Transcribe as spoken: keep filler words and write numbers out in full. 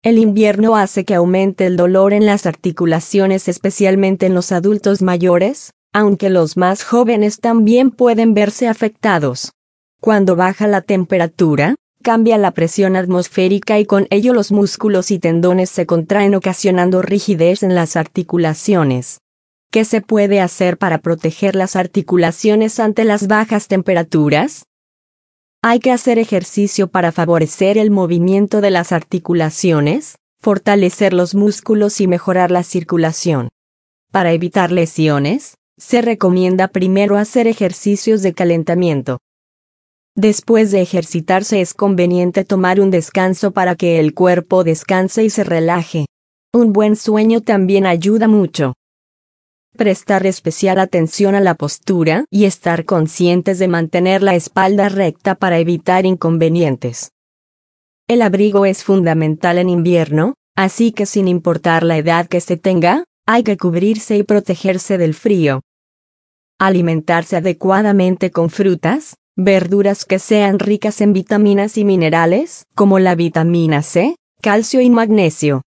El invierno hace que aumente el dolor en las articulaciones, especialmente en los adultos mayores, aunque los más jóvenes también pueden verse afectados. Cuando baja la temperatura, cambia la presión atmosférica y con ello los músculos y tendones se contraen, ocasionando rigidez en las articulaciones. ¿Qué se puede hacer para proteger las articulaciones ante las bajas temperaturas? Hay que hacer ejercicio para favorecer el movimiento de las articulaciones, fortalecer los músculos y mejorar la circulación. Para evitar lesiones, se recomienda primero hacer ejercicios de calentamiento. Después de ejercitarse es conveniente tomar un descanso para que el cuerpo descanse y se relaje. Un buen sueño también ayuda mucho. Prestar especial atención a la postura y estar conscientes de mantener la espalda recta para evitar inconvenientes. El abrigo es fundamental en invierno, así que sin importar la edad que se tenga, hay que cubrirse y protegerse del frío. Alimentarse adecuadamente con frutas, verduras que sean ricas en vitaminas y minerales, como la vitamina C, calcio y magnesio.